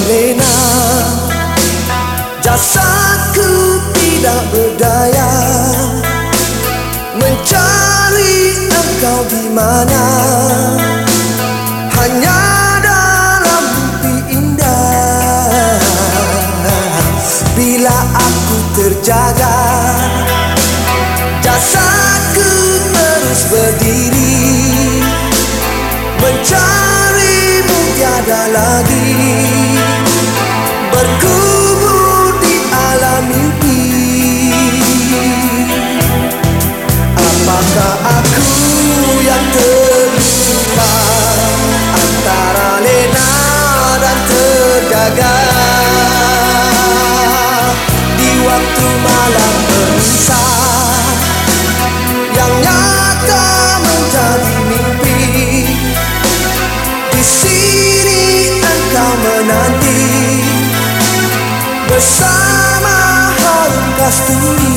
lena, jasadku tidak berdaya mencari engkau di mana. Hanya dalam mimpi indah, bila aku terjaga, jasadku terus berdiri mencarimu tiada lagi, berkubur di alam mimpi. Apakah aku yang terlupa antara lena dan terjaga di waktu malam berisa yang nyata menjadi mimpi? Di sini engkau menanti bersama harum kasturi,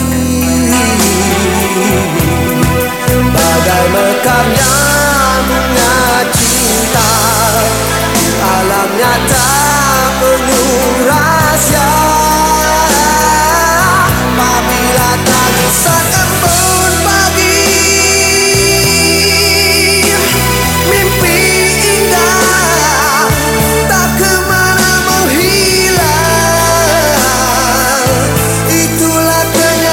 bagai mekarnya bunga cinta. Alam nyata penuh rahsia, apabila tangisan embun pagi, mimpi indah tak kemana menghilang. Itulah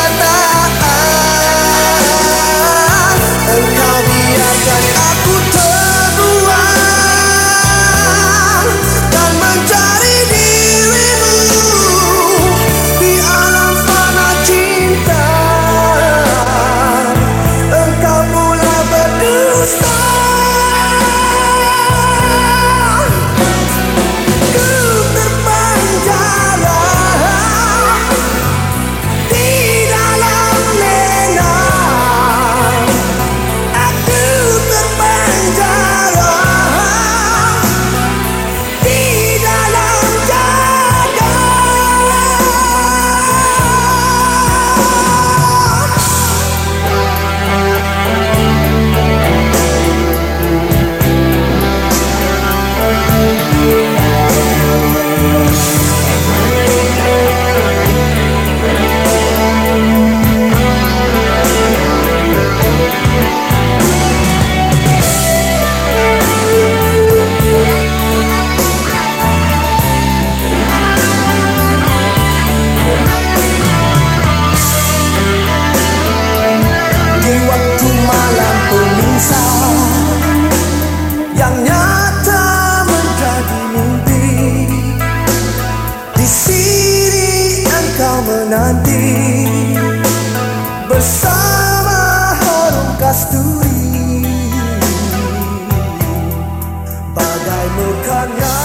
kenyataan, engkau biarkan aku terbuang dan mencari dirimu di alam fana cinta. Engkau pula berdusta, ku terpenjara di dalam lena, aku terpenjara di dalam jaga. Di waktu malam pemisah yang nyata menjadi mimpi, di sini engkau menanti bersama harum kasturi, bagai mekarnya